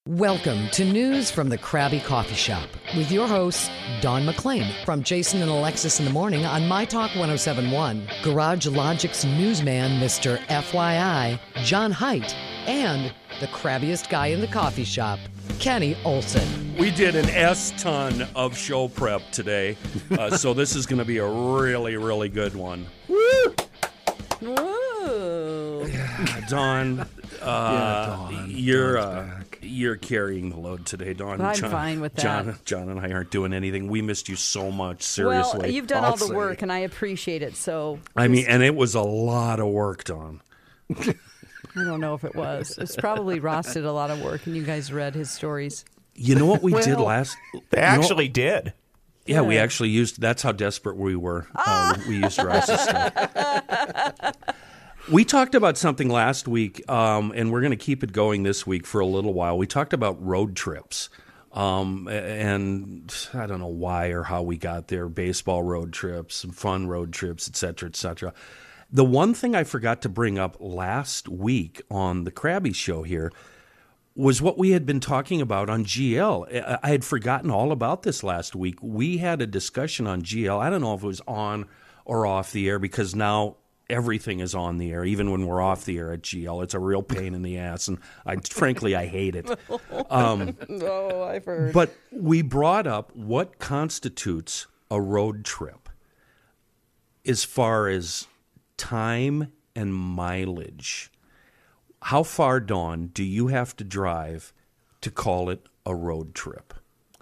Welcome to News from the Krabby Coffee Shop with your hosts, Don McClain from Jason and Alexis in the Morning on My Talk 1071, Garage Logic's newsman, Mr. FYI, John Haidt, and the crabbiest guy in the coffee shop, Kenny Olson. We did an S-ton of show prep today, so this is going to be a really, really good one. Woo! Dawn, Dawn. You're carrying the load today, Dawn. I'm fine with that. John and I aren't doing anything. We missed you so much, seriously. Well, you've done all the work, and I appreciate it. So and it was a lot of work, Dawn. I don't know if it was. It's probably Ross did a lot of work, and you guys read his stories. You know what we did last? They actually did. Yeah, we actually used. That's how desperate we were. We used Ross's stuff. We talked about something last week, and we're going to keep it going this week for a little while. We talked about road trips, and I don't know why or how we got there. Baseball road trips, fun road trips, et cetera, et cetera. The one thing I forgot to bring up last week on the Krabby Show here was what we had been talking about on GL. I had forgotten all about this last week. We had a discussion on GL. I don't know if it was on or off the air because now everything is on the air, even when we're off the air at GL. It's a real pain in the ass, and frankly, I hate it. I've heard. But we brought up what constitutes a road trip as far as time and mileage. How far, Dawn, do you have to drive to call it a road trip?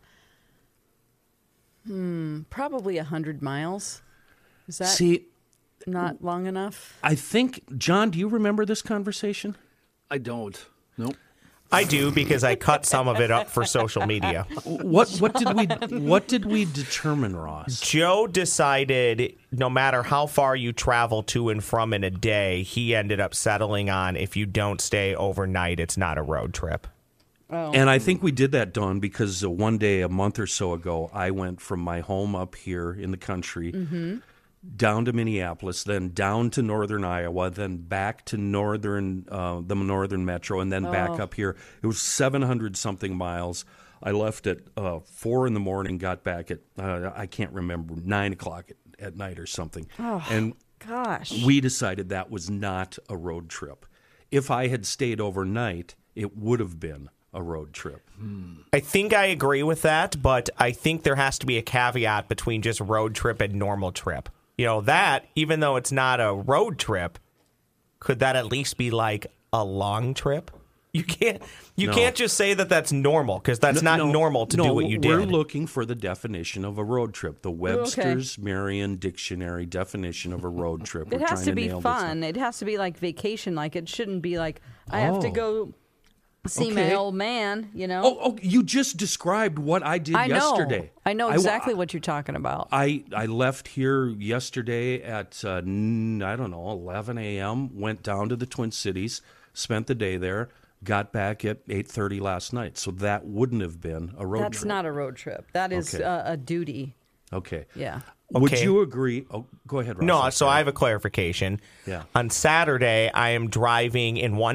Probably 100 miles. Is that not long enough? I think, John, do you remember this conversation? I don't. Nope. I do because I cut some of it up for social media. What did we determine, Ross? Joe decided no matter how far you travel to and from in a day, he ended up settling on if you don't stay overnight, it's not a road trip. Oh. And I think we did that, Dawn, because one day a month or so ago, I went from my home up here in the country down to Minneapolis, then down to northern Iowa, then back to the northern metro, and then back up here. It was 700-something miles. I left at 4 in the morning, got back at, I can't remember, 9 o'clock at night or something. Oh, and gosh. We decided that was not a road trip. If I had stayed overnight, it would have been a road trip. I think I agree with that, but I think there has to be a caveat between just road trip and normal trip. You know, that, even though it's not a road trip, could that at least be like a long trip? You can't just say that that's normal, because that's not normal to do what you did. We're looking for the definition of a road trip, the Webster's Merriam Dictionary definition of a road trip. It has to be fun. It has to be like vacation. Like, it shouldn't be like, I have to go see my old man, you know? Oh, you just described what I did yesterday. I know exactly what you're talking about. I left here yesterday at, 11 a.m., went down to the Twin Cities, spent the day there, got back at 8:30 last night. So that wouldn't have been a road trip. That's not a road trip. That is a duty. Okay. Yeah. Would you agree? Oh, go ahead, Ross. No, so I have a clarification. Yeah. On Saturday, I'm driving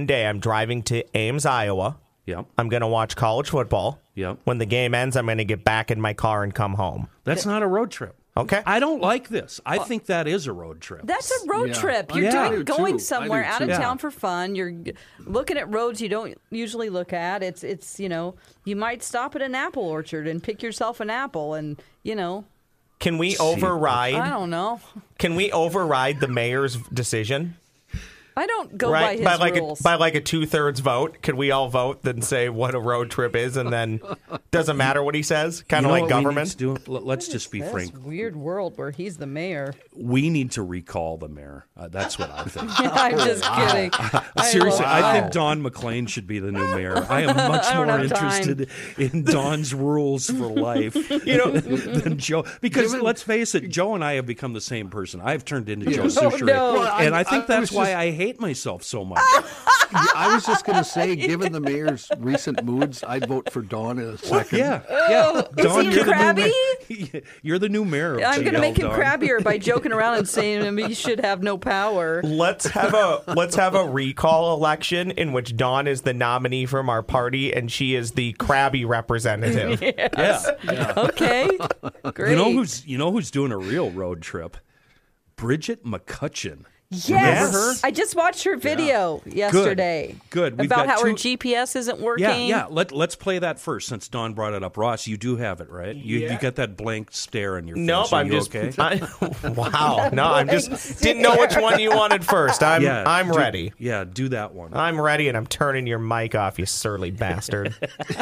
to Ames, Iowa. Yep. I'm going to watch college football. Yep. When the game ends, I'm going to get back in my car and come home. That's not a road trip. Okay. I don't like this. I think that is a road trip. That's a road trip. You're going somewhere out of town for fun. You're looking at roads you don't usually look at. It's you might stop at an apple orchard and pick yourself an apple, and Can we override? I don't know. Can we override the mayor's decision? I don't go by his rules. By like a 2/3 vote, could we all vote then say what a road trip is, and then doesn't matter what he says? Kind of like government. Let's just be frank. This weird world where he's the mayor. We need to recall the mayor. That's what I'm thinking. I'm just kidding. Seriously, I think Don McClain should be the new mayor. I am much more interested in Don's rules for life, than Joe. Because let's face it, Joe and I have become the same person. I've turned into Joe Souchere, and I think that's why I hate myself so much. I was just going to say, given the mayor's recent moods, I'd vote for Dawn in a second. Yeah. Is Dawn, he you're crabby? You're the new mayor of I'm going to make him Dawn. crabbier by joking around and saying he should have no power. Let's have a recall election in which Dawn is the nominee from our party and she is the crabby representative. Yeah. Okay, great. You know who's doing a real road trip? Bridget McCutcheon. Yes, I just watched her video yesterday. Good. We've about got how her GPS isn't working. Yeah. Let's play that first, since Dawn brought it up. Ross, you do have it, right? You got that blank stare on your face. Nope, Are I'm you just okay. wow. No, I'm just didn't know which one you wanted first. I'm ready. Yeah, do that one. I'm ready, and I'm turning your mic off, you surly bastard.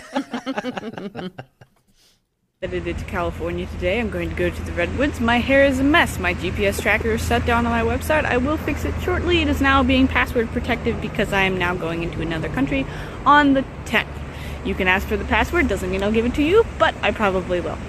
Headed to California today. I'm going to go to the Redwoods. My hair is a mess. My GPS tracker is shut down on my website. I will fix it shortly. It is now being password protected because I am now going into another country on the 10th. You can ask for the password. Doesn't mean I'll give it to you, but I probably will.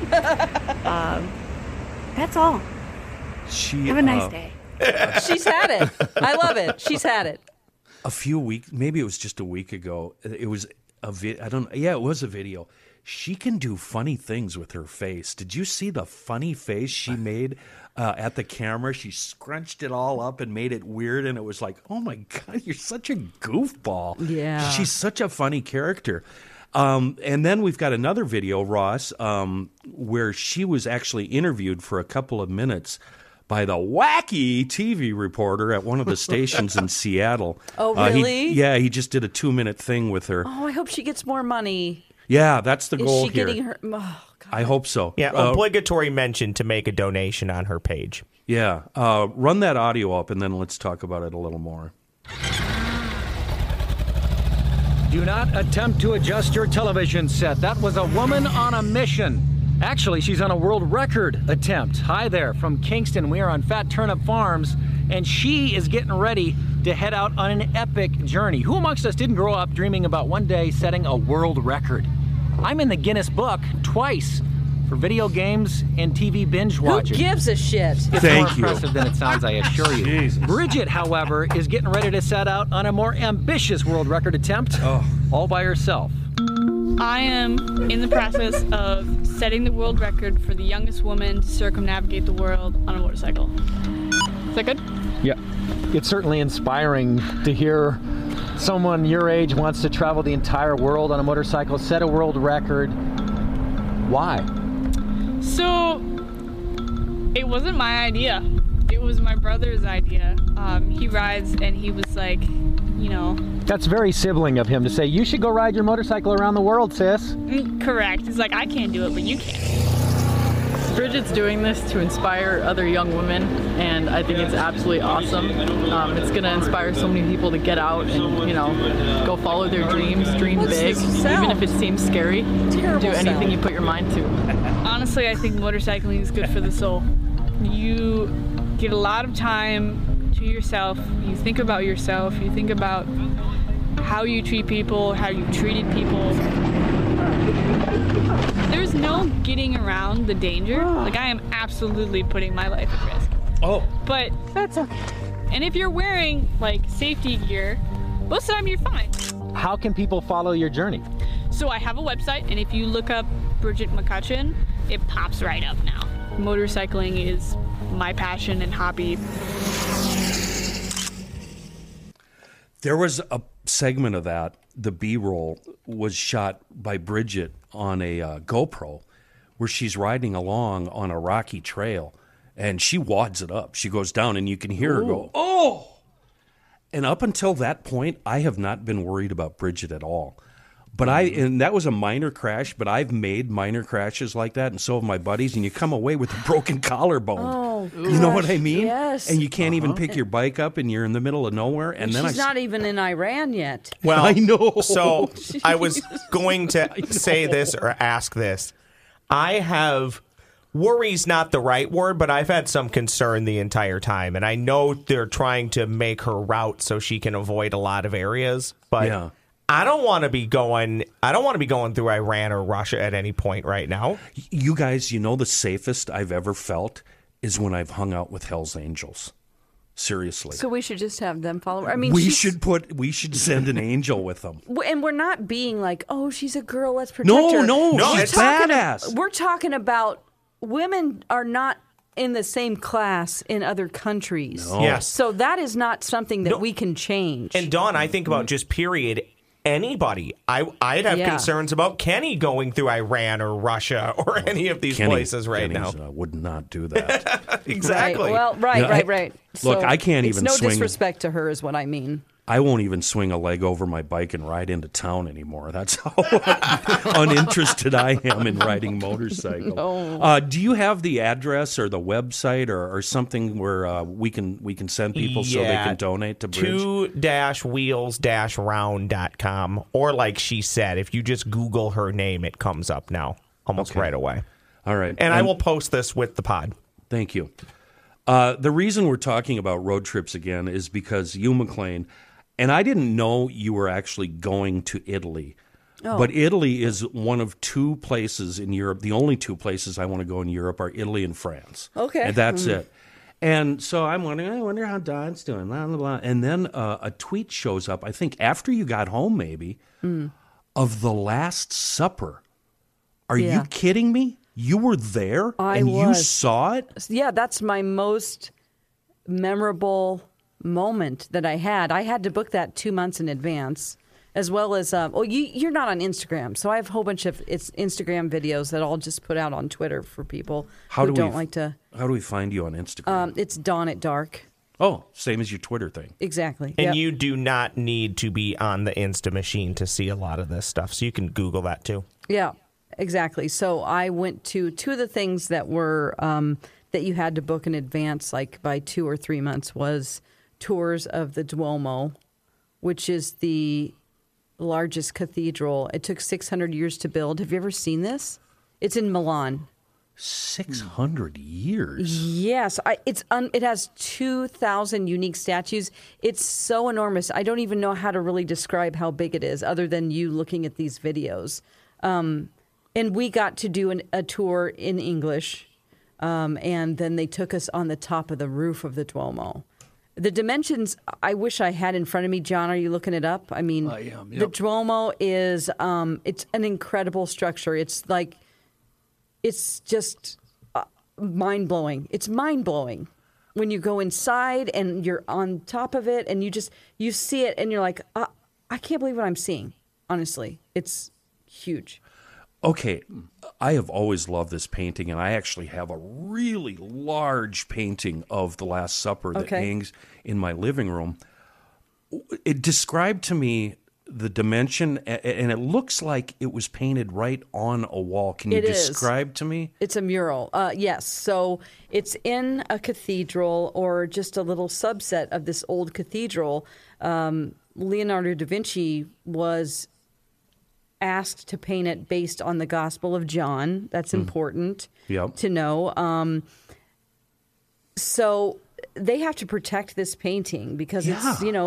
That's all. Have a nice day. She's had it. I love it. She's had it. A few weeks, maybe it was just a week ago. It was it was a video. She can do funny things with her face. Did you see the funny face she made at the camera? She scrunched it all up and made it weird, and it was like, oh my God, you're such a goofball. Yeah. She's such a funny character. And then we've got another video, Ross, where she was actually interviewed for a couple of minutes by the wacky TV reporter at one of the stations in Seattle. Oh, really? He just did a 2-minute thing with her. Oh, I hope she gets more money. Yeah, that's the goal Is she here. getting her? Oh, God. I hope so. Yeah, obligatory mention to make a donation on her page. Yeah, run that audio up, and then let's talk about it a little more. Do not attempt to adjust your television set. That was a woman on a mission. Actually, she's on a world record attempt. Hi there, from Kingston. We are on Fat Turnip Farms, and she is getting ready to head out on an epic journey. Who amongst us didn't grow up dreaming about one day setting a world record? I'm in the Guinness Book twice for video games and TV binge watching. Who gives a shit? It's Thank more you. impressive than it sounds, I assure you. Jesus. Bridget, however, is getting ready to set out on a more ambitious world record attempt, all by herself. I am in the process of setting the world record for the youngest woman to circumnavigate the world on a motorcycle. Is that good? Yeah. It's certainly inspiring to hear someone your age wants to travel the entire world on a motorcycle, set a world record. Why? So, it wasn't my idea. It was my brother's idea. He rides, and he was like, That's very sibling of him to say, you should go ride your motorcycle around the world, sis. Correct. He's like, I can't do it, but you can. Bridget's doing this to inspire other young women, and I think it's absolutely awesome. It's going to inspire so many people to get out and, go follow their dreams, dream big, even if it seems scary. Terrible do anything sound. you put your mind to. Honestly, I think motorcycling is good for the soul. You get a lot of time to yourself. You think about yourself. You think about how you treat people, how you treated people. There's no getting around the danger. Like, I am absolutely putting my life at risk. Oh. But that's okay. And if you're wearing, safety gear, most of the time you're fine. How can people follow your journey? So I have a website, and if you look up Bridget McCutcheon, it pops right up now. Motorcycling is my passion and hobby. There was a segment of that, the B-roll, was shot by Bridget on a GoPro where she's riding along on a rocky trail, and she wads it up. She goes down, and you can hear her go, oh! And up until that point, I have not been worried about Bridget at all. But and that was a minor crash, but I've made minor crashes like that, and so have my buddies, and you come away with a broken collarbone. Oh, you know what I mean? Yes. And you can't even pick your bike up, and you're in the middle of nowhere. And then she's not even in Iran yet. Well, I know. So I was going to say this or ask this. I have worry's not the right word, but I've had some concern the entire time, and I know they're trying to make her route so she can avoid a lot of areas. But Yeah. I don't want to be going through Iran or Russia at any point right now. You guys, the safest I've ever felt is when I've hung out with Hell's Angels. Seriously. So we should just have them follow her. I mean, we should send an angel with them. And we're not being like, oh, she's a girl, let's protect her. No, she's badass. We're talking about women are not in the same class in other countries. No. Yes. So that is not something that we can change. And Dawn, I think about just period anybody. I'd have concerns about Kenny going through Iran or Russia or any of these places now. Would not do that. Exactly. Right. Well, right. Look, I can't it's even no swing. disrespect to her is what I mean. I won't even swing a leg over my bike and ride into town anymore. That's how uninterested I am in riding motorcycle. No. Do you have the address or the website or something where we can send people so they can donate to Bridge? 2-wheels-round.com. Or like she said, if you just Google her name, it comes up now almost right away. All right. And I will post this with the pod. Thank you. The reason we're talking about road trips again is because you, McLean, and I didn't know you were actually going to Italy. Oh. But Italy is one of two places in Europe. The only two places I want to go in Europe are Italy and France. Okay. And that's it. And so I'm wondering, I wonder how Don's doing, blah, blah, blah. And then a tweet shows up, I think after you got home maybe, of The Last Supper. Are you kidding me? You were there you saw it? Yeah, that's my most memorable moment that I had. I had to book that 2 months in advance, as well as, you're not on Instagram, so I have a whole bunch of Instagram videos that I'll just put out on Twitter for people who don't like to. How do we find you on Instagram? It's Dawn at Dark. Oh, same as your Twitter thing. Exactly. And you do not need to be on the Insta machine to see a lot of this stuff, so you can Google that too. Yeah. Exactly. So I went to two of the things that were that you had to book in advance, like by 2 or 3 months, was tours of the Duomo, which is the largest cathedral. It took 600 years to build. Have you ever seen this? It's in Milan. 600 years? Yes. It has 2,000 unique statues. It's so enormous. I don't even know how to really describe how big it is, other than you looking at these videos. And we got to do a tour in English, and then they took us on the top of the roof of the Duomo. The dimensions, I wish I had in front of me. John, are you looking it up? I mean, I am, yep. The Duomo is it's an incredible structure. It's just mind-blowing. It's mind-blowing when you go inside and you're on top of it and you see it and you're like, I can't believe what I'm seeing, honestly. It's huge. Okay, I have always loved this painting, and I actually have a really large painting of The Last Supper that hangs in my living room. It described to me the dimension, and it looks like it was painted right on a wall. Can you describe to me? It's a mural, yes. So it's in a cathedral or just a little subset of this old cathedral. Leonardo da Vinci was asked to paint it based on the Gospel of John. That's important to know. So they have to protect this painting because it's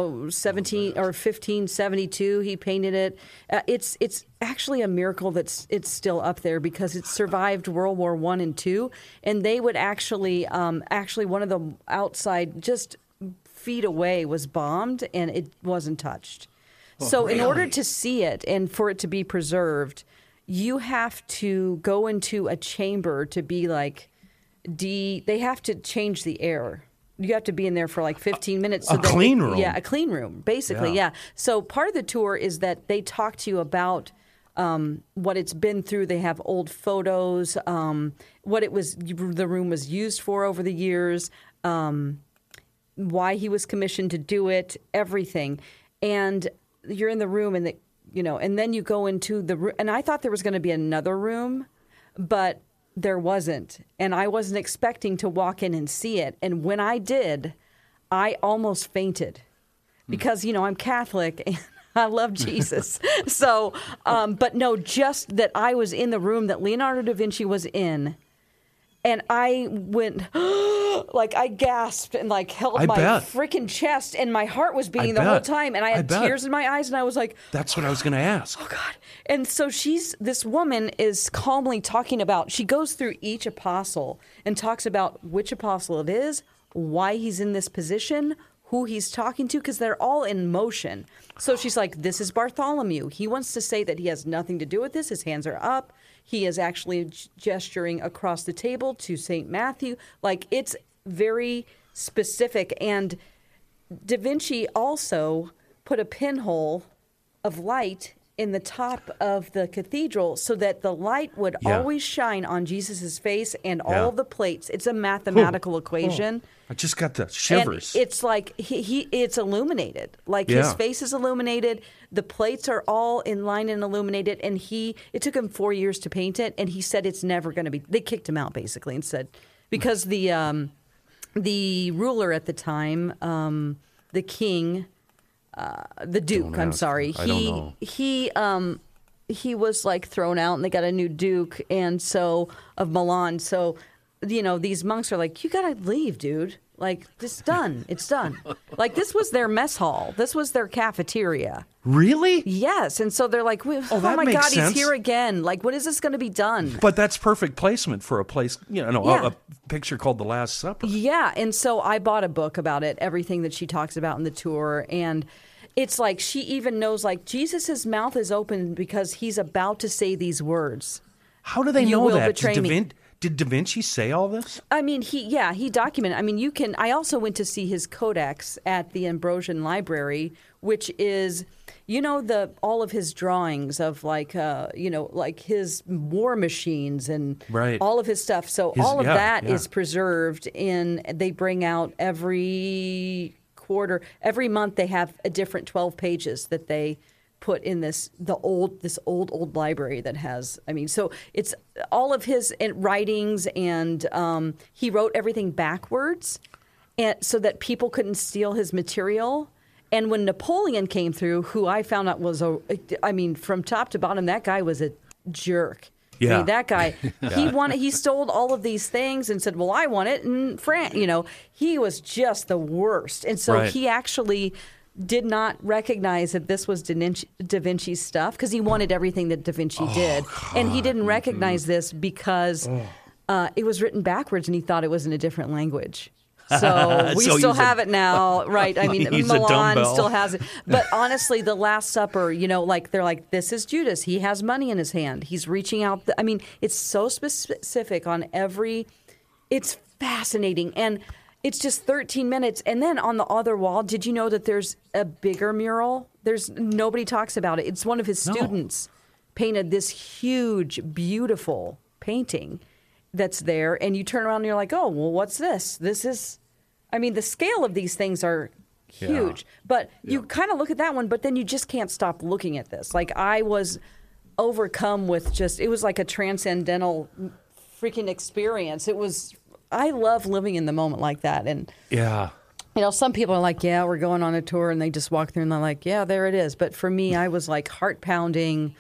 1572 he painted it. It's actually a miracle that it's still up there because it survived World War I and II, and they would actually one of the outside just feet away was bombed and it wasn't touched. So in order to see it and for it to be preserved, you have to go into a chamber to be like they have to change the air. You have to be in there for like 15 minutes. So a clean room. Yeah, a clean room, basically, yeah. So part of the tour is that they talk to you about what it's been through. They have old photos, what the room was used for over the years, why he was commissioned to do it, everything. And you're in the room and and then you go into the room. And I thought there was going to be another room, but there wasn't. And I wasn't expecting to walk in and see it. And when I did, I almost fainted because, I'm Catholic and I love Jesus. So, but no, just that I was in the room that Leonardo da Vinci was in. And I went, I gasped and held my freaking chest, and my heart was beating the whole time, and I had tears in my eyes, and I was like, that's what I was going to ask. Oh God. And so this woman is calmly talking about, she goes through each apostle and talks about which apostle it is, why he's in this position, who he's talking to, because they're all in motion. So she's like, this is Bartholomew. He wants to say that he has nothing to do with this. His hands are up. He is actually gesturing across the table to St. Matthew. Like, it's very specific. And Da Vinci also put a pinhole of light in the top of the cathedral so that the light would always shine on Jesus' face and all of the plates. It's a mathematical equation. I just got the shivers. And it's like it's illuminated. Like his face is illuminated. The plates are all in line and illuminated. And it took him 4 years to paint it. And he said it's never going to be. They kicked him out basically and said because the ruler at the time, the king. The Duke, I'm sorry. I don't know. He was like thrown out, and they got a new Duke, and so of Milan. So, these monks are like, you gotta leave, dude. Like, it's done. It's done. Like, this was their mess hall. This was their cafeteria. Really? Yes, and so they're like, oh that my makes God, sense. he's here again. Like, when is this going to be done? But that's perfect placement for a place, a picture called The Last Supper. Yeah, and so I bought a book about it, everything that she talks about in the tour, and it's like she even knows, like, Jesus' mouth is open because he's about to say these words. How do they You know will that? betray me. Did Da Vinci say all this? I mean, he documented. I mean, I also went to see his codex at the Ambrosian Library, which is, all of his drawings of like his war machines and all of his stuff. So all of that is preserved they bring out every quarter, every month they have a different 12 pages that they put in this old library that has, so it's all of his writings, and he wrote everything backwards and so that people couldn't steal his material. And when Napoleon came through, who I found out was from top to bottom, that guy was a jerk. Yeah. I mean, that guy, he stole all of these things and said, well, I want it in France. He was just the worst. And so he actually did not recognize that this was Da Vinci's stuff because he wanted everything that Da Vinci did. God. And he didn't recognize this because it was written backwards and he thought it was in a different language. So we still have it now, right? I mean, Milan still has it. But honestly, the Last Supper, they're like, this is Judas. He has money in his hand. He's reaching out. It's so specific on it's fascinating. And it's just 13 minutes. And then on the other wall, did you know that there's a bigger mural? Nobody talks about it. It's one of his students painted this huge, beautiful painting that's there. And you turn around and you're like, oh, well, what's this? This is, the scale of these things are huge. Yeah. But you kind of look at that one, but then you just can't stop looking at this. Like, I was overcome with it was like a transcendental freaking experience. I love living in the moment like that. And some people are like, yeah, we're going on a tour, and they just walk through and they're like, yeah, there it is. But for me, I was like heart pounding.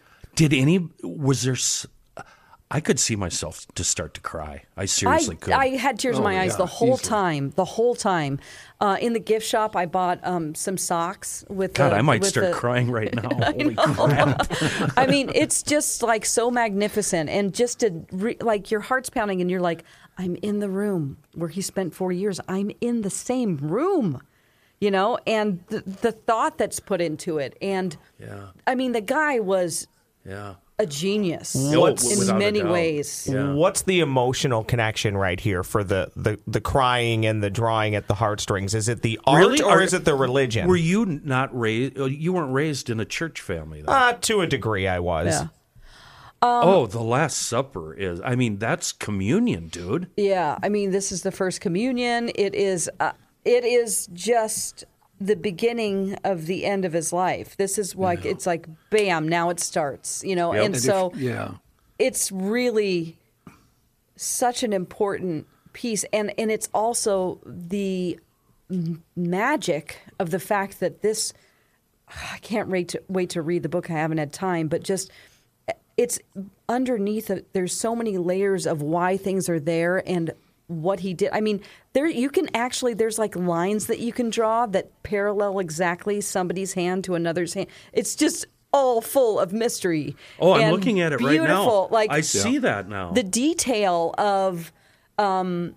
I could see myself to start to cry. I seriously could. I had tears in my eyes the whole time. The whole time. In the gift shop, I bought some socks with. God, I might start crying right now. Holy crap! It's just like so magnificent, and just your heart's pounding, and you're like, I'm in the room where he spent 4 years. I'm in the same room, and the thought that's put into it, and the guy was a genius in many ways. Yeah. What's the emotional connection right here for the crying and the drawing at the heartstrings? Is it the art or is it the religion? Were you not raised? You weren't raised in a church family, though. To a degree, I was. Yeah. The Last Supper is, that's communion, dude. Yeah, this is the first communion. It is just the beginning of the end of his life. This is like, it's like, bam, now it starts, and so it's really such an important piece. And it's also the magic of the fact that I can't wait to read the book. I haven't had time, but just, it's underneath it. There's so many layers of why things are there and what he did. There's like lines that you can draw that parallel exactly somebody's hand to another's hand. It's just all full of mystery. Oh, I'm looking at it right now. Like, I see that now. The detail of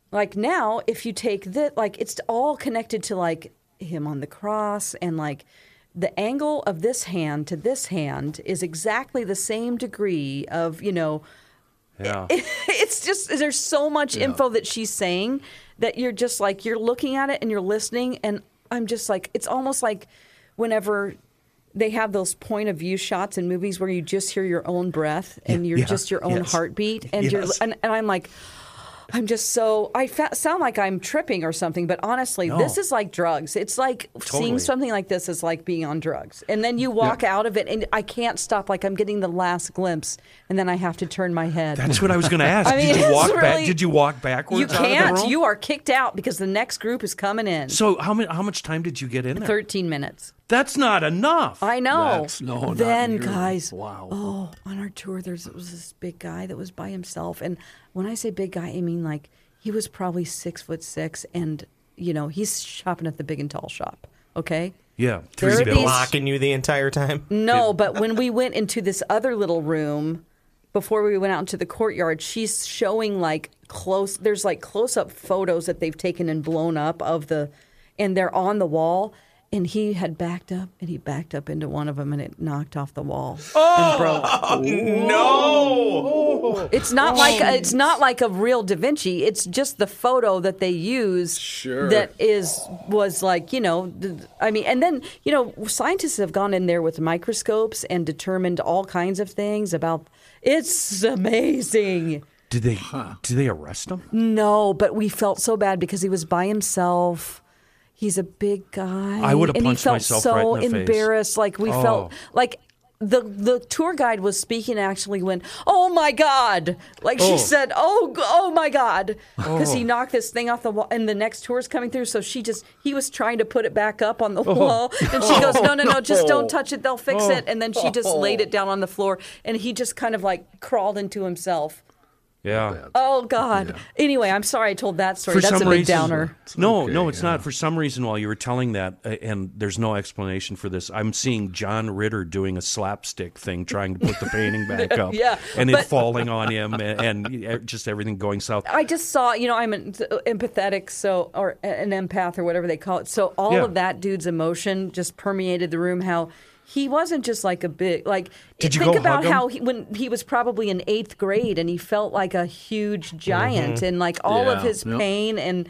Like now, if you take this, like it's all connected to like him on the cross, and like the angle of this hand to this hand is exactly the same degree of, Yeah. It's just, there's so much info that she's saying that you're just like, you're looking at it and you're listening. And I'm just like, it's almost like whenever they have those point of view shots in movies where you just hear your own breath and you're just your own heartbeat. And and I'm like, I'm just so, sound like I'm tripping or something, but honestly, this is like drugs. It's like seeing something like this is like being on drugs. And then you walk out of it and I can't stop, like I'm getting the last glimpse and then I have to turn my head. That's what I was going to ask. Did you walk backwards? You can't. Out of the room? You are kicked out because the next group is coming in. So how much time did you get in there? 13 minutes. That's not enough. I know. Then, guys, wow. On our tour, there was this big guy that was by himself. And when I say big guy, I mean like he was probably 6'6", and, he's shopping at the Big and Tall shop, okay? Yeah. Is he blocking you the entire time? No, but when we went into this other little room, before we went out into the courtyard, she's showing like there's like close-up photos that they've taken and blown up and they're on the wall. And he had backed up into one of them, and it knocked off the wall and broke. No! It's not like a real Da Vinci. It's just the photo that they use. Sure. That was like, I mean, and then scientists have gone in there with microscopes and determined all kinds of things about. It's amazing. Did they arrest him? No, but we felt so bad because he was by himself. He's a big guy. I would have punched and he felt myself so right in the face. embarrassed. Like we felt like the tour guide was speaking. Actually, went, "Oh my God!" Like she said, "Oh my God," because he knocked this thing off the wall, and the next tour is coming through. So he was trying to put it back up on the wall, and she goes, "No, just don't touch it. They'll fix it." And then she just laid it down on the floor, and he just kind of like crawled into himself. Yeah. Oh, God. Yeah. Anyway, I'm sorry I told that story. For That's a big downer. No, it's not. For some reason, while you were telling that, and there's no explanation for this, I'm seeing John Ritter doing a slapstick thing, trying to put the painting back up. And it falling on him and just everything going south. I just saw, I'm an empathetic, or an empath or whatever they call it. So all of that dude's emotion just permeated the room, how he wasn't just like a big, like, Did you think go about hug him? how when he was probably in 8th grade and he felt like a huge giant and like all of his pain and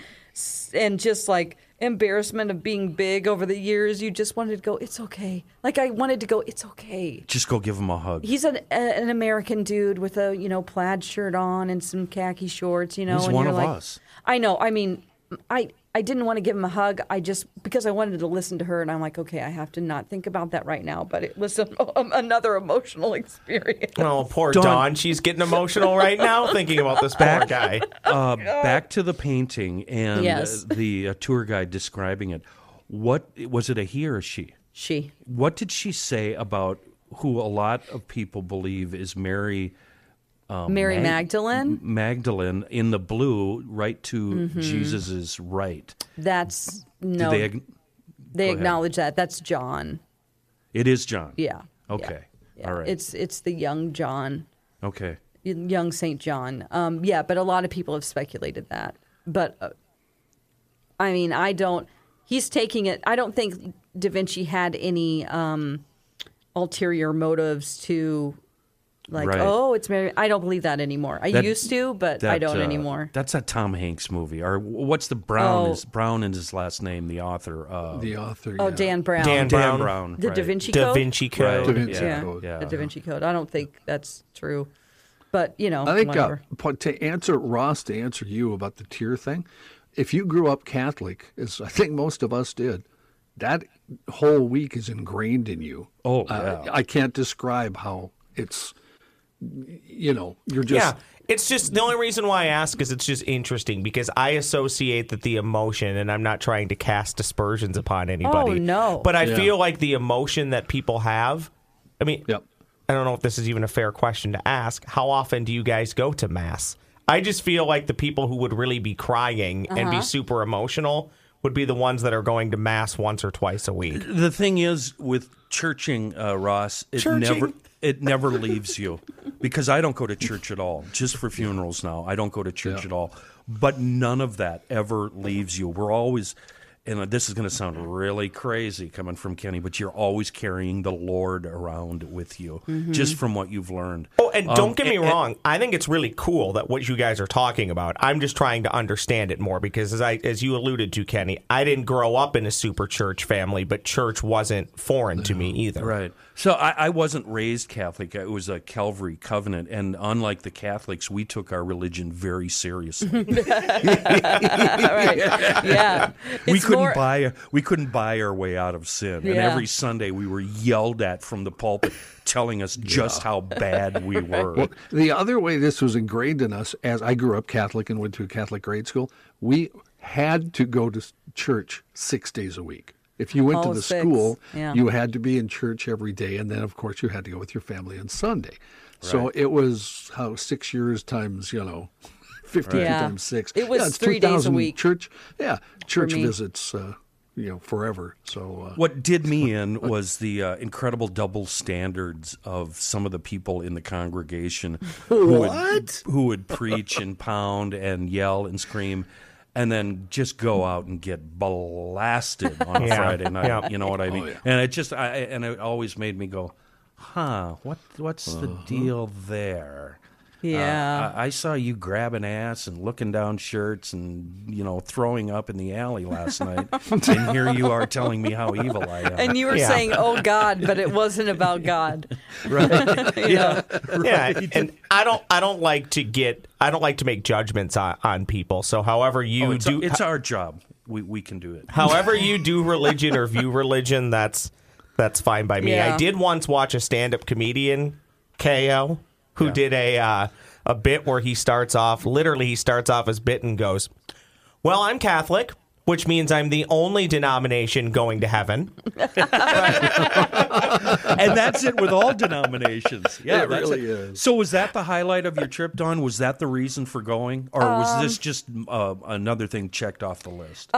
just like embarrassment of being big over the years, you just wanted to go, it's okay. Like I wanted to go, it's okay. Just go give him a hug. He's an American dude with a, plaid shirt on and some khaki shorts, He's and one you're of like, us. I know. I mean, I didn't want to give him a hug. Because I wanted to listen to her, and I'm like, okay, I have to not think about that right now. But it was another emotional experience. Oh, poor Dawn. She's getting emotional right now thinking about this poor guy. Back to the painting and the tour guide describing it. What was it, a he or a she? She. What did she say about who a lot of people believe is Mary? Mary Magdalene? Magdalene in the blue, right to Jesus's right. That's no. They acknowledge that. That's John. It is John. Yeah. Okay. Yeah. All right. It's the young John. Okay. Young Saint John. But a lot of people have speculated that. But I mean, he's taking it. I don't think Da Vinci had any ulterior motives to. It's Mary. I don't believe that anymore. I used to, but I don't anymore. That's a Tom Hanks movie. Or what's the Brown? Brown is his last name. The author. Dan Brown. Dan Brown. The Da Vinci Code. Da Vinci Code. Right. Da Vinci Code. The Da Vinci Code. I don't think that's true, but I think whatever. to answer you about the tear thing, if you grew up Catholic, as I think most of us did, that whole week is ingrained in you. Oh, yeah. I can't describe how it's. You're just... Yeah, it's just, the only reason why I ask is it's just interesting because I associate that the emotion, and I'm not trying to cast aspersions upon anybody. Oh, no. But I feel like the emotion that people have, I mean, Yep. I don't know if this is even a fair question to ask. How often do you guys go to Mass? I just feel like the people who would really be crying and be super emotional would be the ones that are going to mass once or twice a week. The thing is with churching, Ross, it never leaves you, because I don't go to church at all, just for funerals now. I don't go to church at all, but none of that ever leaves you. We're always, and this is going to sound really crazy coming from Kenny, but you're always carrying the Lord around with you, just from what you've learned. Oh, and don't get me wrong. I think it's really cool that what you guys are talking about. I'm just trying to understand it more because, as you alluded to, Kenny, I didn't grow up in a super church family, but church wasn't foreign to me either. Right. So I wasn't raised Catholic. It was a Calvary Covenant, and unlike the Catholics, we took our religion very seriously. Right. Yeah. We couldn't buy our way out of sin, and every Sunday we were yelled at from the pulpit, telling us just how bad we were. Well, the other way this was ingrained in us, as I grew up Catholic and went to a Catholic grade school, we had to go to church 6 days a week. If you went to the school, you had to be in church every day, and then, of course, you had to go with your family on Sunday. So it was 6 years times, 52 times 6. It was 3 days a week. Church visits, forever. So what did me in was the incredible double standards of some of the people in the congregation who would preach and pound and yell and scream, and then just go out and get blasted on Friday night. Yeah. You know what I mean? yeah. And it always made me go, what's the deal there? Yeah. I saw you grabbing ass and looking down shirts and, throwing up in the alley last night. And here you are telling me how evil I am. And you were saying, "Oh God," but it wasn't about God. Right. Yeah. And I don't like to make judgments on people. So however you do, it's our job. We can do it. however you do religion or view religion, that's fine by me. Yeah. I did once watch a stand-up comedian, KO, who did a bit where he starts off his bit and goes, "Well, I'm Catholic, which means I'm the only denomination going to heaven." And that's it with all denominations. Yeah, It really is. So was that the highlight of your trip, Dawn? Was that the reason for going? Or was this just another thing checked off the list?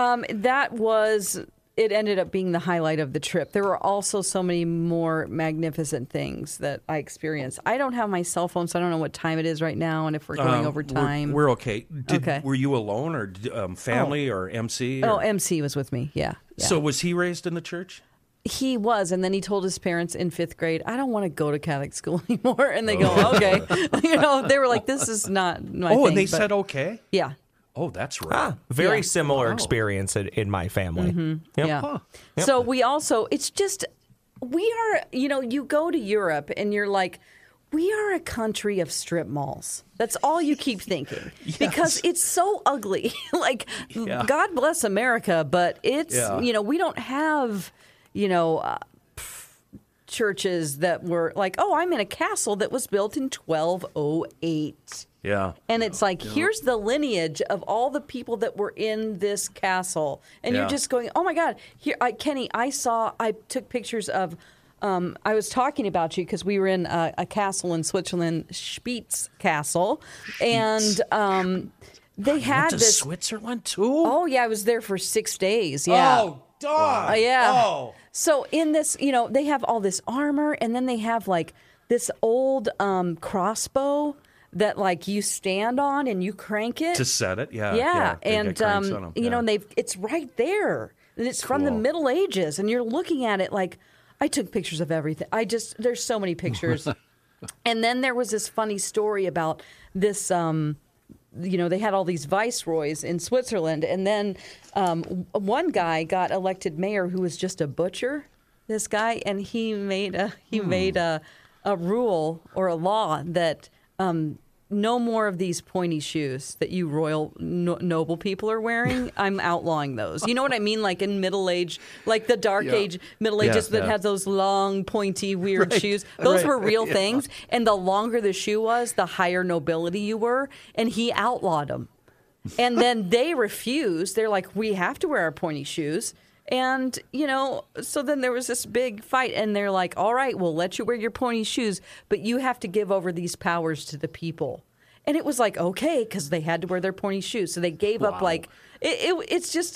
It ended up being the highlight of the trip. There were also so many more magnificent things that I experienced. I don't have my cell phone, so I don't know what time it is right now and if we're going over time. We're okay. Okay. Were you alone or family or MC? Oh, MC was with me, yeah. So was he raised in the church? He was, and then he told his parents in 5th grade, "I don't want to go to Catholic school anymore." And they go, "Okay." They were like, "This is not my thing." Oh, and they said okay? Yeah. Oh, that's right. Very similar experience in my family. Yep. Yeah. So we also, it's just, we are, you go to Europe and you're like, we are a country of strip malls. That's all you keep thinking. Because it's so ugly. God bless America, but it's, we don't have, churches that were like, "Oh, I'm in a castle that was built in 1208. Yeah. And it's like, here's the lineage of all the people that were in this castle. And you're just going, "Oh my God." Here, Kenny, I took pictures of, I was talking about you because we were in a castle in Switzerland, Spitz Castle. And they had went to this. Switzerland too? Oh, yeah. I was there for 6 days. Yeah. Oh, Dawn. Yeah. Oh. So in this, they have all this armor, and then they have like this old crossbow that you stand on and you crank it To set it, yeah. Yeah, They got cranks on 'em, yeah. and it's right there, and it's from the Middle Ages, and you're looking at it like, I took pictures of everything. There's so many pictures, and then there was this funny story about this. They had all these viceroys in Switzerland, and then one guy got elected mayor who was just a butcher. This guy, and he made a rule or a law that no more of these pointy shoes that you royal noble people are wearing. I'm outlawing those. You know what I mean? Like in Middle Age, like the Dark Age, Middle Ages that had those long, pointy, weird shoes. Those were real things. And the longer the shoe was, the higher nobility you were. And he outlawed them. And then they refused. They're like, "We have to wear our pointy shoes." And, so then there was this big fight, and they're like, "All right, we'll let you wear your pointy shoes, but you have to give over these powers to the people." And it was like, okay, because they had to wear their pointy shoes. So they gave up, it's just,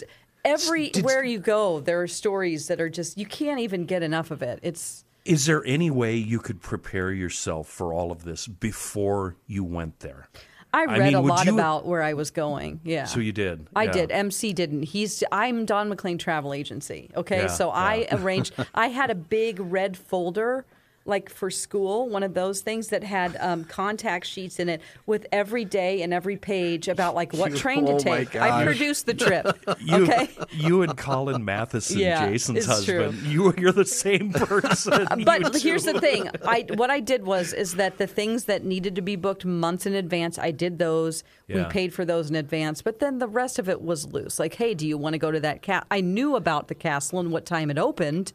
everywhere you go, there are stories that are just, you can't even get enough of it. Is there any way you could prepare yourself for all of this before you went there? I read a lot about where I was going. Yeah. So you did? I did. MC didn't. I'm Don McLean Travel Agency. Okay. Yeah, so I arranged, I had a big red folder like for school, one of those things that had contact sheets in it with every day and every page about like what train to take. I produced the trip. You and Colin Matheson, Jason's husband, you're the same person. But here's the thing. What I did is that the things that needed to be booked months in advance, I did those. We paid for those in advance. But then the rest of it was loose. Like, hey, do you want to go to that I knew about the castle and what time it opened.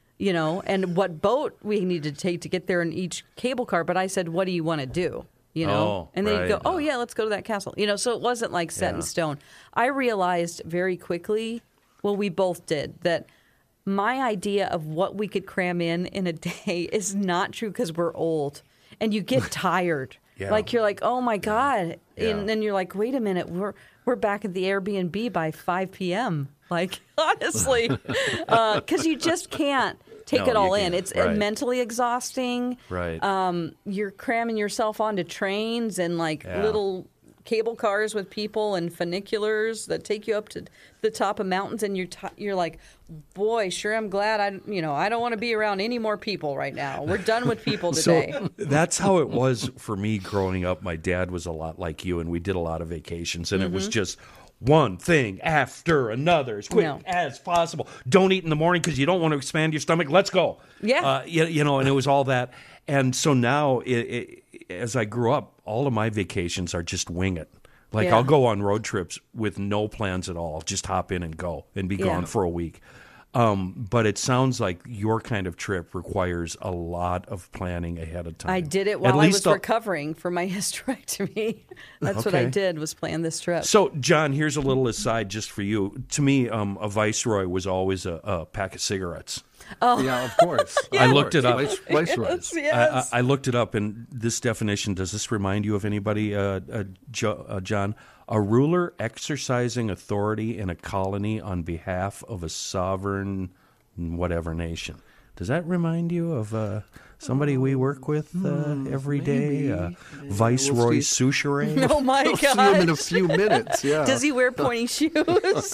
And what boat we needed to take to get there in each cable car. But I said, what do you want to do? And they'd go, oh, yeah, let's go to that castle. So it wasn't like set in stone. I realized very quickly, well, we both did, that my idea of what we could cram in a day is not true because we're old. And you get tired. Like, you're like, oh, my God. And then you're like, wait a minute, we're back at the Airbnb by 5 p.m. Like, honestly, because you just can't take it all in. It's mentally exhausting. Right. You're cramming yourself onto trains and like little cable cars with people and funiculars that take you up to the top of mountains, and you're like, boy, sure, I'm glad I don't want to be around any more people right now. We're done with people today. So that's how it was for me growing up. My dad was a lot like you, and we did a lot of vacations, and it was just one thing after another, as quick as possible. Don't eat in the morning because you don't want to expand your stomach. Let's go. Yeah. And it was all that. And so now, as I grew up, all of my vacations are just wing it. Like, I'll go on road trips with no plans at all. Just hop in and go and be gone for a week. But it sounds like your kind of trip requires a lot of planning ahead of time. I did it while I was recovering from my hysterectomy. That's what I did, was plan this trip. So, John, here's a little aside just for you. To me, a Viceroy was always a pack of cigarettes. Oh. Yeah, of course. I looked it up. Viceroys. Yes. I looked it up, and this definition, does this remind you of anybody, John? A ruler exercising authority in a colony on behalf of a sovereign whatever nation. Does that remind you of somebody we work with every day? Viceroy Souchere? Oh, my God. See him in a few minutes, yeah. Does he wear pointy shoes?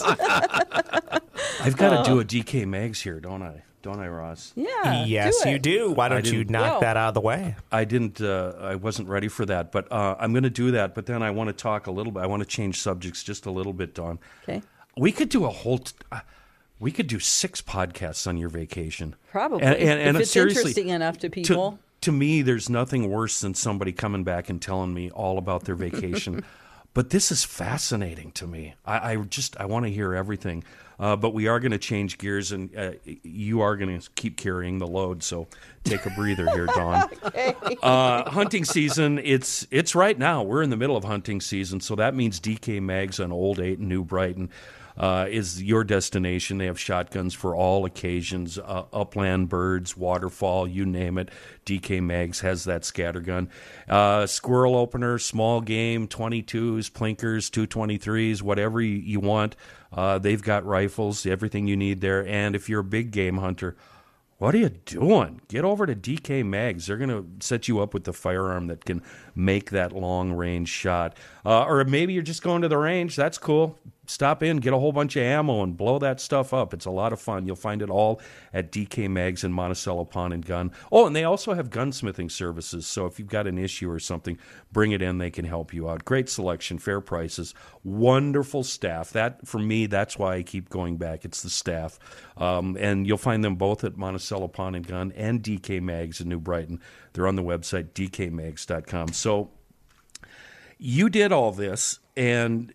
I've got to do a DK Mags here, don't I? Don't I, Ross? Yeah. Yes, you do. Why don't you knock that out of the way? I didn't. I wasn't ready for that, but I'm going to do that. But then I want to talk a little bit. I want to change subjects just a little bit, Dawn. Okay. We could do we could do 6 podcasts on your vacation. Probably. And if it's interesting enough to people. To me, there's nothing worse than somebody coming back and telling me all about their vacation. But this is fascinating to me. I want to hear everything. But we are going to change gears, and you are going to keep carrying the load. So take a breather here, Dawn. Okay. Hunting season, it's right now. We're in the middle of hunting season, so that means DK Mags on Old 8 and New Brighton is your destination. They have shotguns for all occasions, upland birds, waterfall, you name it. DK Mags has that scattergun. Squirrel opener, small game, 22s, plinkers, 223s, whatever you want. They've got rifles, everything you need there. And if you're a big game hunter, what are you doing? Get over to DK Mags. They're going to set you up with the firearm that can make that long-range shot. Or maybe you're just going to the range. That's cool. Stop in, get a whole bunch of ammo, and blow that stuff up. It's a lot of fun. You'll find it all at DK Mags in Monticello Pawn and Gun. Oh, and they also have gunsmithing services. So if you've got an issue or something, bring it in. They can help you out. Great selection, fair prices, wonderful staff. That, for me, that's why I keep going back. It's the staff. And you'll find them both at Monticello Pawn and Gun and DK Mags in New Brighton. They're on the website, dkmags.com. So you did all this, and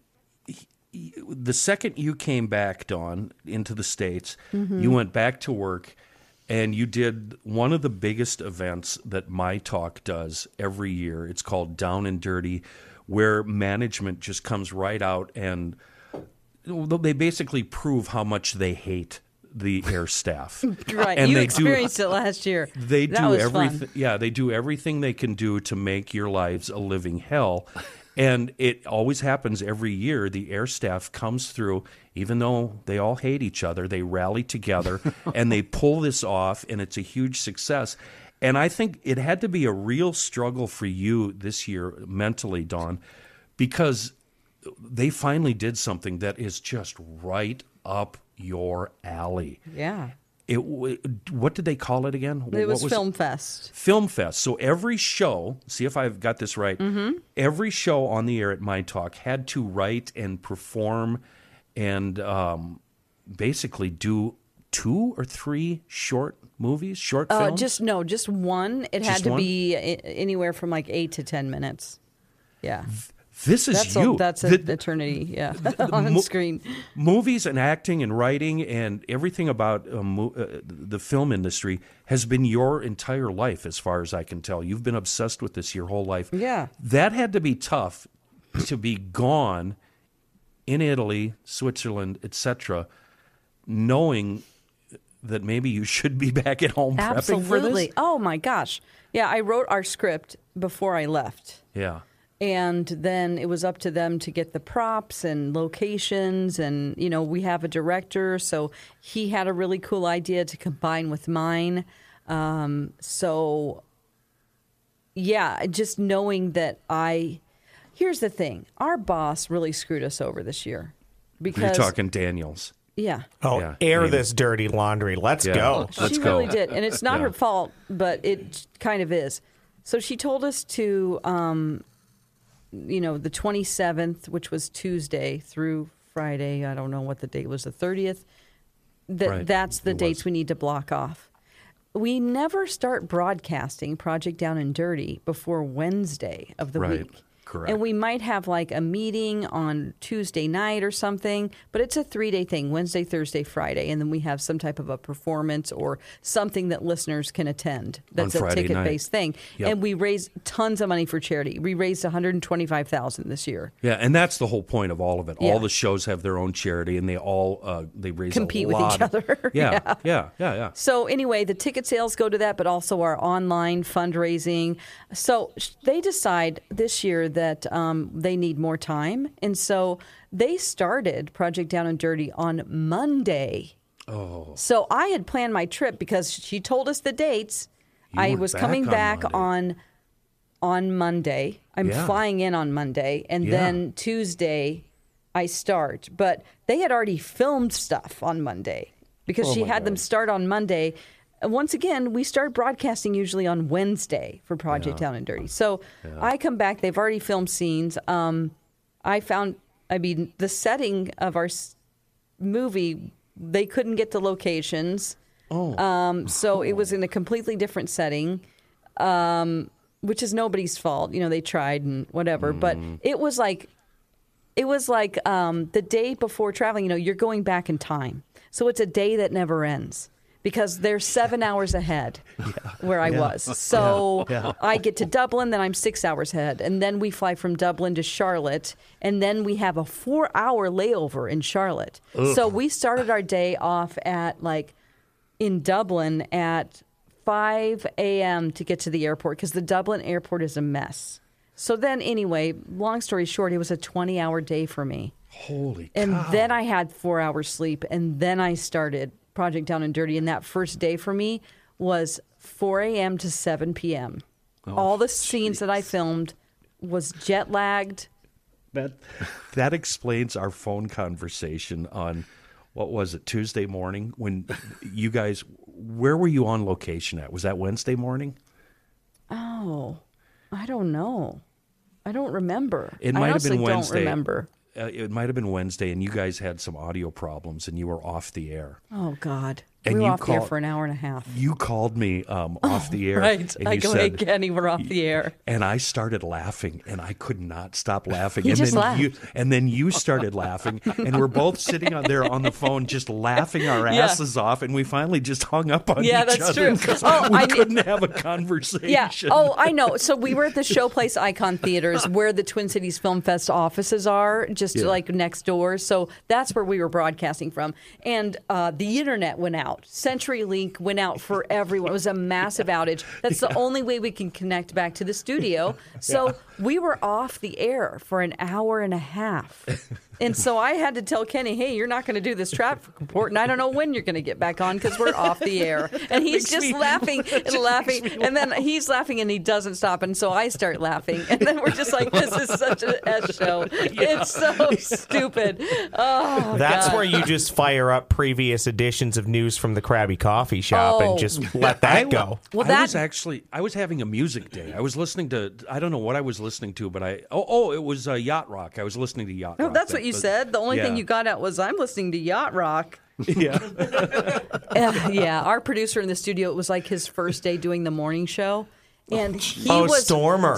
the second you came back, Dawn, into the States, you went back to work, and you did one of the biggest events that My Talk does every year. It's called Down and Dirty, where management just comes right out and they basically prove how much they hate the air staff. Right. And you experienced it last year. They do everything. Fun. Yeah, they do everything they can do to make your lives a living hell. And it always happens every year. The air staff comes through, even though they all hate each other, they rally together and they pull this off, and it's a huge success. And I think it had to be a real struggle for you this year mentally, Dawn, because they finally did something that is just right up your alley. Yeah. What did they call it again? It was Film Fest. Film Fest. So every show, see if I've got this right, every show on the air at My Talk had to write and perform and basically do 2 or 3 short movies, short films? Just one. It had to be anywhere from like 8 to 10 minutes. Yeah. This is you. That's an eternity, on screen. Movies and acting and writing and everything about the film industry has been your entire life, as far as I can tell. You've been obsessed with this your whole life. Yeah. That had to be tough to be gone in Italy, Switzerland, etc., knowing that maybe you should be back at home prepping for this? Oh, my gosh. Yeah, I wrote our script before I left. Yeah. And then it was up to them to get the props and locations. And, we have a director, so he had a really cool idea to combine with mine. Just knowing that here's the thing. Our boss really screwed us over this year. Because you're talking Daniels. Yeah. Oh, yeah. Air this dirty laundry. Let's go. She really did. And it's not her fault, but it kind of is. So she told us to... the 27th, which was Tuesday through Friday. I don't know what the date was, the 30th. That's the dates we need to block off. We never start broadcasting Project Down and Dirty before Wednesday of the week. Correct. And we might have like a meeting on Tuesday night or something, but it's a 3-day thing, Wednesday, Thursday, Friday. And then we have some type of a performance or something that listeners can attend. That's a ticket-based thing. Yep. And we raised tons of money for charity. We raised $125,000 this year. Yeah, and that's the whole point of all of it. Yeah. All the shows have their own charity, and they all they raise compete a lot with each other. Yeah. So anyway, the ticket sales go to that, but also our online fundraising. So they decide this year that they need more time. And so they started Project Down and Dirty on Monday. Oh. So I had planned my trip because she told us the dates. I was coming back on Monday. I'm flying in on Monday. And then Tuesday I start. But they had already filmed stuff on Monday because she had them start on Monday. Once again, we start broadcasting usually on Wednesday for Project Down and Dirty. So I come back. They've already filmed scenes. The setting of our movie, they couldn't get the locations. So it was in a completely different setting, which is nobody's fault. They tried and whatever. But it was like the day before traveling, you're going back in time. So it's a day that never ends. Because they're 7 hours ahead where I was. So I get to Dublin, then I'm 6 hours ahead. And then we fly from Dublin to Charlotte. And then we have a 4-hour layover in Charlotte. Ugh. So we started our day off in Dublin at 5 a.m. to get to the airport because the Dublin airport is a mess. So then anyway, long story short, it was a 20-hour day for me. Holy cow. And then I had 4 hours sleep. And then I started Project Down and Dirty, and that first day for me was 4 a.m. to 7 p.m. All the scenes that I filmed was jet lagged. That explains our phone conversation on, what was it, Tuesday morning when you guys, where were you on location at? Was that Wednesday morning? Oh, I don't know. I don't remember. It might have been Wednesday. I don't remember. It might have been Wednesday, and you guys had some audio problems, and you were off the air. Oh, God. And we were off the air for an hour and a half. You called me off the air. Right. And I go, hey, Kenny, we're off the air. And I started laughing, and I could not stop laughing. You just laughed. And then you started laughing, and we're both sitting on there on the phone just laughing our asses off, and we finally just hung up on each other. Yeah, that's true. We couldn't have a conversation. Yeah. Oh, I know. So we were at the Showplace Icon Theaters where the Twin Cities Film Fest offices are, just like next door. So that's where we were broadcasting from. And the internet went out. out. CenturyLink went out for everyone. It was a massive outage. That's the only way we can connect back to the studio. So we were off the air for an hour and a half. And so I had to tell Kenny, hey, you're not going to do this traffic report, and I don't know when you're going to get back on because we're off the air. And he's just laughing and laughing, and then he's laughing and he doesn't stop, and so I start laughing. And then we're just like, this is such an S show. It's so stupid. Oh, That's God. where you just fire up previous editions of News from the Krabby Coffee Shop and just let that go. Well, I was having a music day. I was listening to, I don't know what I was listening to, but it was Yacht Rock. I was listening to Yacht Rock. Oh, that's what you said. The only thing you got out was I'm listening to Yacht Rock. Yeah. Yeah, our producer in the studio, it was like his first day doing the morning show. And he was Stormer.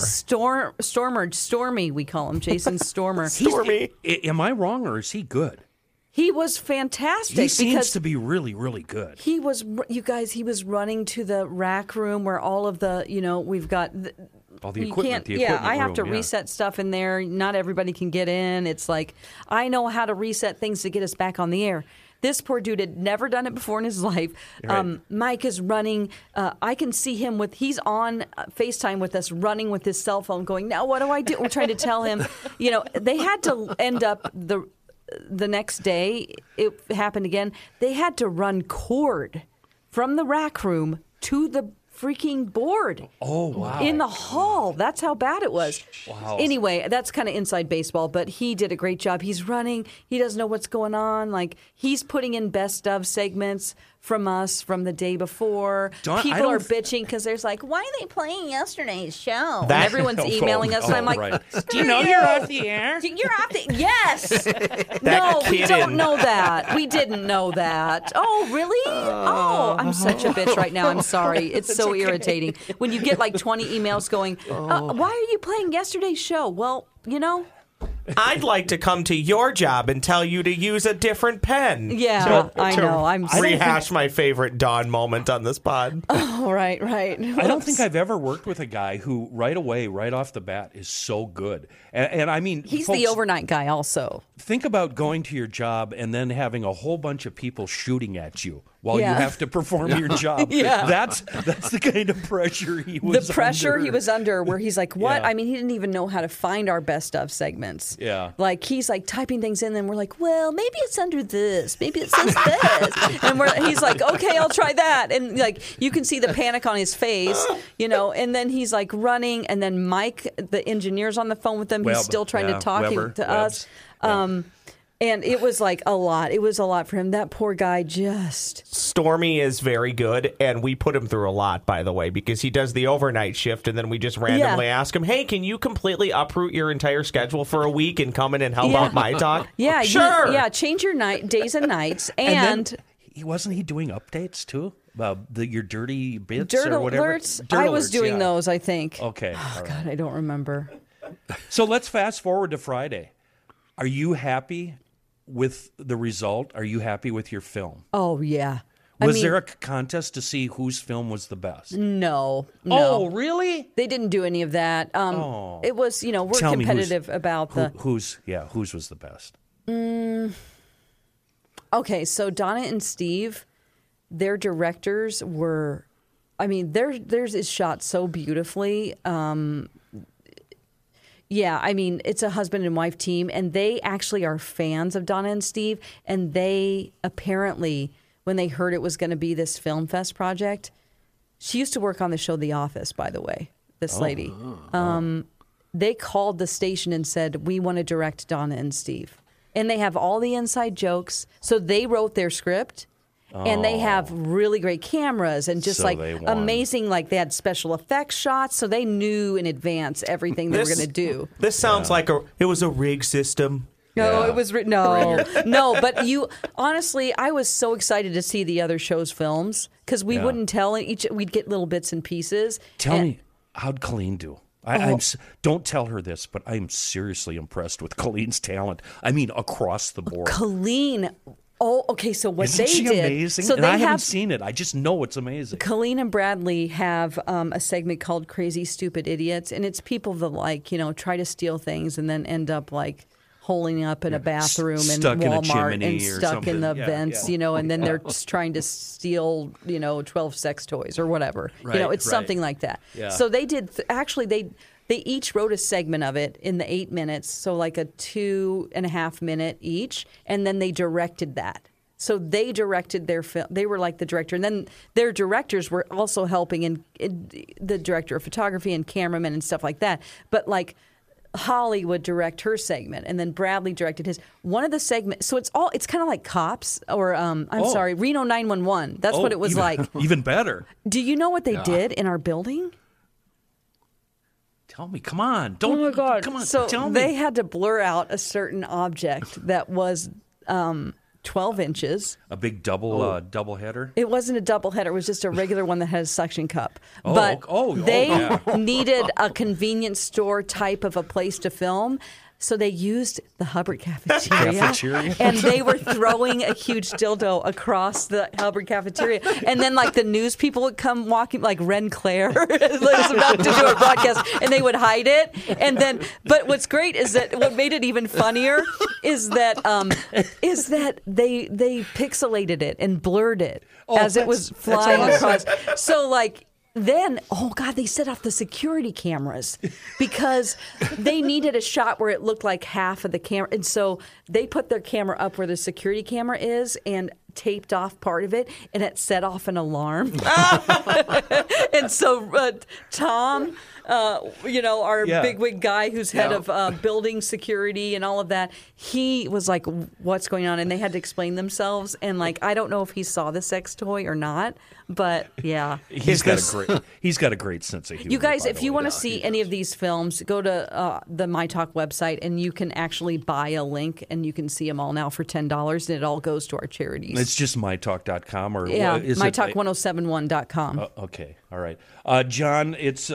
Stormy, we call him, Jason Stormer. Stormy. Am I wrong, or is he good? He was fantastic. He seems because to be really, really good. he was, you guys, he was running to the rack room where all of the, we've got... All the You equipment. can't, The equipment I have room, to reset stuff in there. Not everybody can get in. It's like, I know how to reset things to get us back on the air. This poor dude had never done it before in his life. Right. Mike is running. I can see him he's on FaceTime with us, running with his cell phone, going, now what do I do? We're trying to tell him, they had to end up the next day. It happened again. They had to run cord from the rack room to the freaking board. Oh, wow. In the hall. That's how bad it was. Wow. Anyway, that's kind of inside baseball, but he did a great job. He's running. He doesn't know what's going on. Like, he's putting in best of segments from us from the day before. People are bitching because there's like, why are they playing yesterday's show? And everyone's emailing us, and I'm like, right. do you know you're off the air? You're off the Yes. No, we don't know that. We didn't know that. Oh, really? I'm such a bitch right now. I'm sorry. It's so irritating. When you get like 20 emails going, why are you playing yesterday's show? Well, I'd like to come to your job and tell you to use a different pen. Yeah, I know. I'm rehash my favorite Dawn moment on this pod. Oh, right. I don't think I've ever worked with a guy who right off the bat is so good. And I mean, he's folks, the overnight guy also. Think about going to your job and then having a whole bunch of people shooting at you while you have to perform your job. Yeah. That's the kind of pressure he was under. He was under where he's like, what? Yeah. I mean, he didn't even know how to find our best of segments. Yeah. Like, he's like typing things in and we're like, well, maybe it's under this. Maybe it says this. And he's like, okay, I'll try that. And like, you can see the panic on his face, and then he's like running. And then Mike, the engineer's on the phone with them. He's still trying to talk to us. And it was like a lot. It was a lot for him. That poor guy just... Stormy is very good, and we put him through a lot, by the way, because he does the overnight shift, and then we just randomly ask him, hey, can you completely uproot your entire schedule for a week and come in and help out My Talk? Yeah, sure. Change your days and nights. And wasn't he doing updates, too? Your dirty bits Dirt or whatever? Alerts? I was doing those, I think. Okay. Oh, God, I don't remember. So let's fast forward to Friday. Are you happy with the result? Are you happy with your film? Oh, yeah. Was there a contest to see whose film was the best? No. Oh, really? They didn't do any of that. It was, we're competitive about whose was the best? Okay, so Donna and Steve, their directors were, theirs is shot so beautifully. Yeah, it's a husband and wife team, and they actually are fans of Donna and Steve, and they apparently, when they heard it was going to be this Film Fest project, she used to work on the show The Office, by the way, this lady. They called the station and said, we want to direct Donna and Steve. And they have all the inside jokes, so they wrote their script. And they have really great cameras and just amazing, they had special effects shots. So they knew in advance everything they were going to do. This sounds like it was a rig system. No, it was no. But honestly, I was so excited to see the other show's films because we wouldn't tell we'd get little bits and pieces. Tell me, how'd Colleen do? Don't tell her this, but I'm seriously impressed with Colleen's talent. Across the board. Colleen. Oh, okay. So what Isn't she did? Amazing? So and I haven't seen it. I just know it's amazing. Colleen and Bradley have a segment called "Crazy Stupid Idiots," and it's people that try to steal things and then end up holing up in a bathroom in stuck in a Walmart chimney and or stuck in the something. vents, and then they're just trying to steal, 12 sex toys or whatever. Right, it's something like that. Yeah. So they did, they each wrote a segment of it in the 8 minutes, so like a 2.5 minute each, and then they directed that. So they directed their film. They were like the director, and then their directors were also helping in the director of photography and cameraman and stuff like that. But like Holly would direct her segment, and then Bradley directed his. One of the segments, so it's kind of like Cops, or Reno 911. That's what it was like. Even better. Do you know what they did in our building? Tell me, come on! Don't. Oh my God! Come on, so tell me. they had to blur out a certain object that was 12 inches. A big double header. It wasn't a double header. It was just a regular one that had a suction cup. They needed a convenience store type of a place to film. So they used the Hubbard cafeteria, and they were throwing a huge dildo across the Hubbard cafeteria. And then, like, the news people would come walking, like Ren Claire was about to do a broadcast, and they would hide it. And then, but what's great is that what made it even funnier is that they pixelated it and blurred it as it was flying across. So, like. Then, they set off the security cameras because they needed a shot where it looked like half of the camera. And so they put their camera up where the security camera is and taped off part of it, and it set off an alarm. And so Tom, our bigwig guy who's head of building security and all of that, he was like, what's going on? And they had to explain themselves. And like, I don't know if he saw the sex toy or not, but yeah. He's got a great sense of humor. You guys, if you want to see any of these films, go to the My Talk website, and you can actually buy a link, and you can see them all now for $10, and it all goes to our charities. It's just mytalk.com or is mytalk1071.com. Okay, all right, John. It's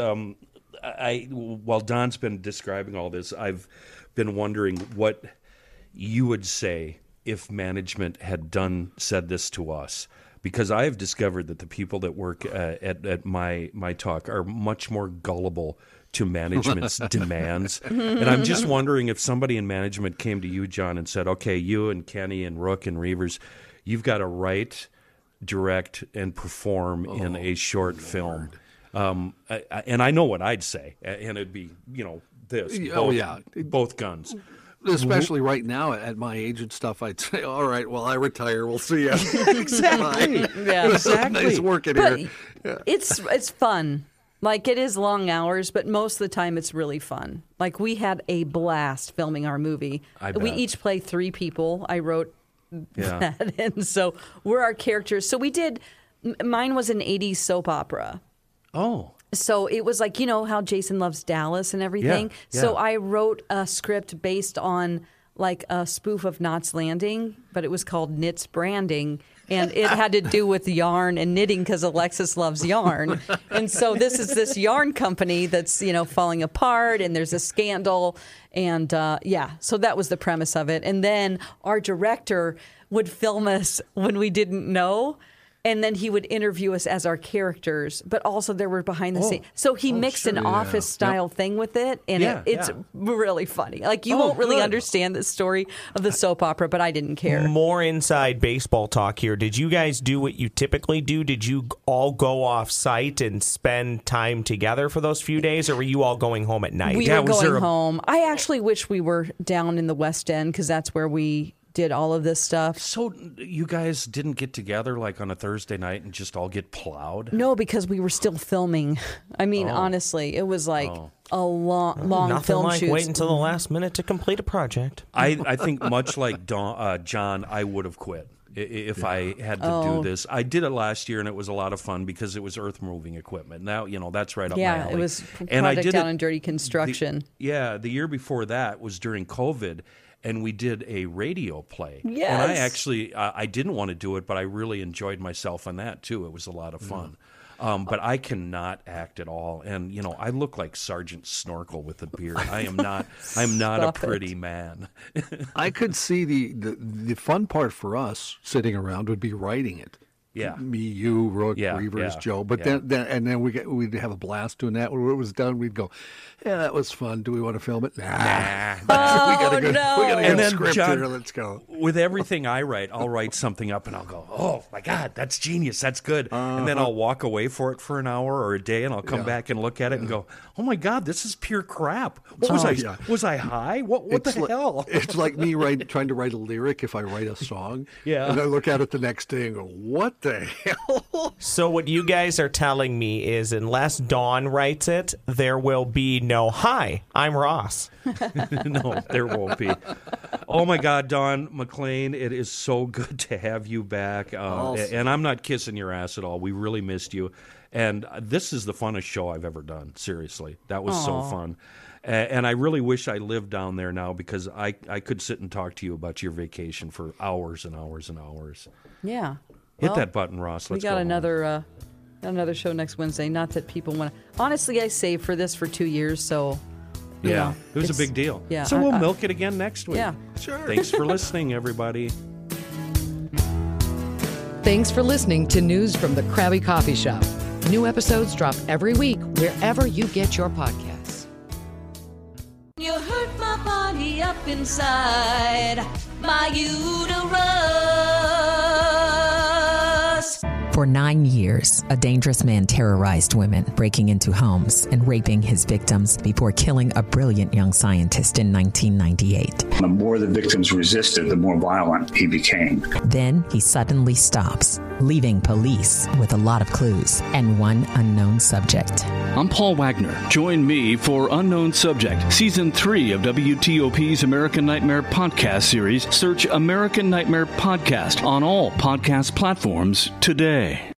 while Don's been describing all this, I've been wondering what you would say if management had said this to us. Because I have discovered that the people that work at my talk are much more gullible to management's demands. And I'm just wondering if somebody in management came to you, John, and said, okay, you and Kenny and Rook and Reavers, you've got to write, direct, and perform in a short film. And I know what I'd say. And it'd be, this. Both guns. Especially right now at my age and stuff, I'd say, all right, well, I retire. We'll see you. Exactly. Exactly. Nice working here. Yeah. It's fun. Like, it is long hours, but most of the time it's really fun. Like, we had a blast filming our movie. We each play 3 people. I wrote that. And so we're our characters. So mine was an 80s soap opera. Oh. So it was like, how Jason Loves Dallas and everything. Yeah. So I wrote a script based on like a spoof of Knots Landing, but it was called Knits Branding. And it had to do with yarn and knitting because Alexis loves yarn. And so this is this yarn company that's, falling apart, and there's a scandal. And so that was the premise of it. And then our director would film us when we didn't know. And then he would interview us as our characters, but also there were behind the scenes. So he mixed an office style thing with it, and it's really funny. Like, you won't really understand the story of the soap opera, but I didn't care. More inside baseball talk here. Did you guys do what you typically do? Did you all go off site and spend time together for those few days, or were you all going home at night? We were going home. I actually wish we were down in the West End because that's where we did all of this stuff. So you guys didn't get together like on a Thursday night and just all get plowed? No, because we were still filming. I mean, honestly, it was like a long Nothing film like shoot. Wait until the last minute to complete a project. I think much like John, I would have quit if I had to do this. I did it last year, and it was a lot of fun because it was earth-moving equipment. Now, that's right up my alley. Yeah, it was and I did down in Dirty Construction. The year before that was during COVID, and we did a radio play. Yes. And I actually, I didn't want to do it, but I really enjoyed myself on that, too. It was a lot of fun. But I cannot act at all. And, I look like Sergeant Snorkel with a beard. I'm not a pretty man. I could see the fun part for us sitting around would be writing it. Yeah. Me, you, Rook, Reavers, Joe. But then we'd have a blast doing that. When it was done, we'd go, yeah, that was fun. Do we want to film it? Nah. We got a good script here. Let's go. With everything I write, I'll write something up and I'll go, oh, my God, that's genius. That's good. And then I'll walk away for it for an hour or a day, and I'll come back and look at it and go, oh, my God, this is pure crap. What was I? Was I high? What the hell? It's like me trying to write a lyric if I write a song. Yeah. And I look at it the next day and go, what the hell? So what you guys are telling me is unless Dawn writes it, there will be no, hi, I'm Ross. No, there won't be. Oh, my God, Dawn McLean, it is so good to have you back. And I'm not kissing your ass at all. We really missed you. And this is the funnest show I've ever done, seriously. That was so fun. And I really wish I lived down there now, because I could sit and talk to you about your vacation for hours and hours and hours. Yeah. Hit that button, Ross. Let's go. We got another another show next Wednesday. Not that people want to. Honestly, I saved for this for 2 years, so. Yeah, it was a big deal. Yeah, so we'll milk it again next week. Yeah, sure. Thanks for listening, everybody. Thanks for listening to News from the Krabby Coffee Shop. New episodes drop every week wherever you get your podcasts. You hurt my body up inside, my uterus. For 9 years, a dangerous man terrorized women, breaking into homes and raping his victims before killing a brilliant young scientist in 1998. The more the victims resisted, the more violent he became. Then he suddenly stops, leaving police with a lot of clues and one unknown subject. I'm Paul Wagner. Join me for Unknown Subject, Season 3 of WTOP's American Nightmare podcast series. Search American Nightmare Podcast on all podcast platforms today.